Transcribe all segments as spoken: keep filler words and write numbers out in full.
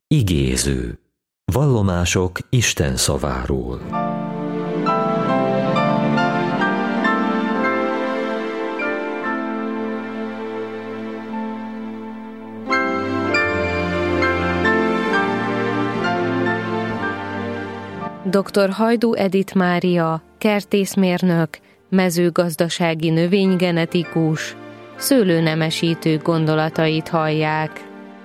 Igéző. Vallomások Isten szaváról. doktor Hajdú Edith Mária, kertészmérnök, mezőgazdasági növénygenetikus, szőlőnemesítő gondolatait hallják.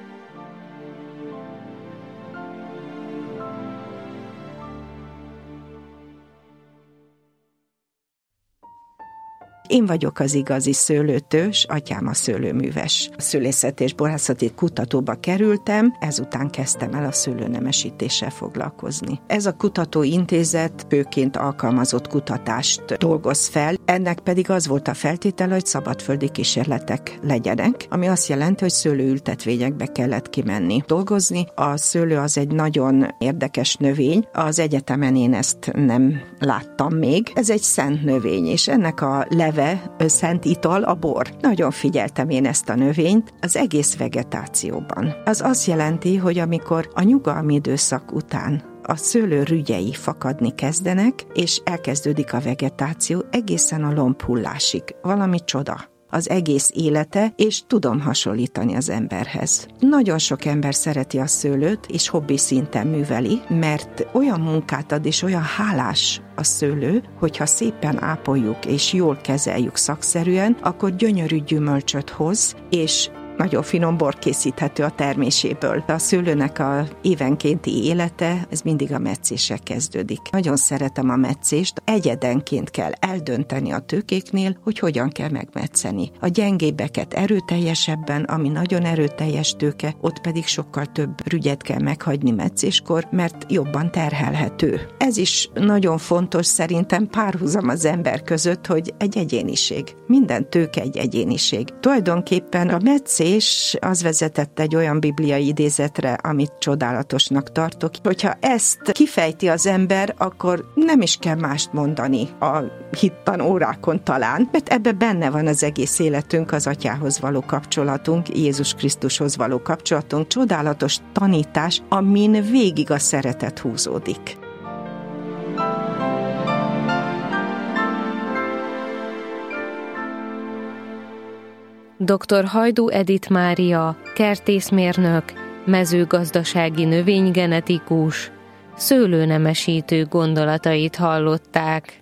Én vagyok az igazi szőlőtős, atyám a szőlőműves. A szülészeti és borászati kutatóba kerültem, ezután kezdtem el a szőlőnemesítéssel foglalkozni. Ez a kutatóintézet főként alkalmazott kutatást dolgoz fel, ennek pedig az volt a feltétele, hogy szabadföldi kísérletek legyenek, ami azt jelenti, hogy szőlőültetvényekbe kellett kimenni dolgozni. A szőlő az egy nagyon érdekes növény, az egyetemen én ezt nem láttam még. Ez egy szent növény, és ennek a leve szent ital a bor. Nagyon figyeltem én ezt a növényt az egész vegetációban. Az azt jelenti, hogy amikor a nyugalmi időszak után a szőlő rügyei fakadni kezdenek, és elkezdődik a vegetáció egészen a lombhullásig. Valami csoda. Az egész élete, és tudom hasonlítani az emberhez. Nagyon sok ember szereti a szőlőt, és hobbi szinten műveli, mert olyan munkát ad, és olyan hálás a szőlő, hogyha szépen ápoljuk, és jól kezeljük szakszerűen, akkor gyönyörű gyümölcsöt hoz, és nagyon finom bor készíthető a terméséből. A szőlőnek a évenkénti élete, ez mindig a metszéssel kezdődik. Nagyon szeretem a metszést, egyedenként kell eldönteni a tőkéknél, hogy hogyan kell megmetszeni. A gyengébbeket erőteljesebben, ami nagyon erőteljes tőke, ott pedig sokkal több rügyet kell meghagyni metszéskor, mert jobban terhelhető. Ez is nagyon fontos szerintem párhuzam az ember között, hogy egy egyéniség. Minden tőke egy egyéniség. Tulajdonképpen a metszés és az vezetett egy olyan bibliai idézetre, amit csodálatosnak tartok, hogyha ezt kifejti az ember, akkor nem is kell mást mondani a hittan órákon talán, mert ebbe benne van az egész életünk, az Atyához való kapcsolatunk, Jézus Krisztushoz való kapcsolatunk, csodálatos tanítás, amin végig a szeretet húzódik. doktor Hajdú Edith Mária, kertészmérnök, mezőgazdasági növénygenetikus, szőlőnemesítő gondolatait hallották.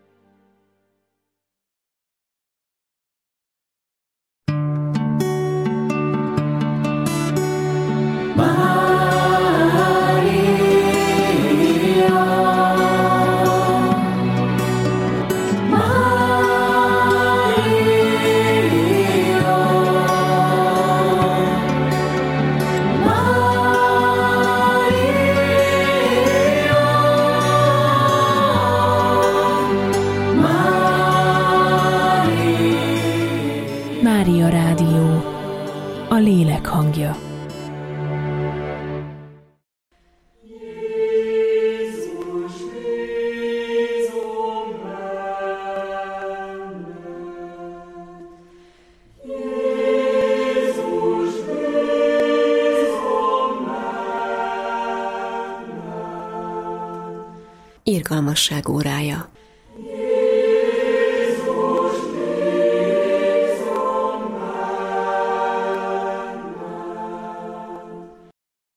Mária Rádió, a lélek hangja. Irgalmasság órája.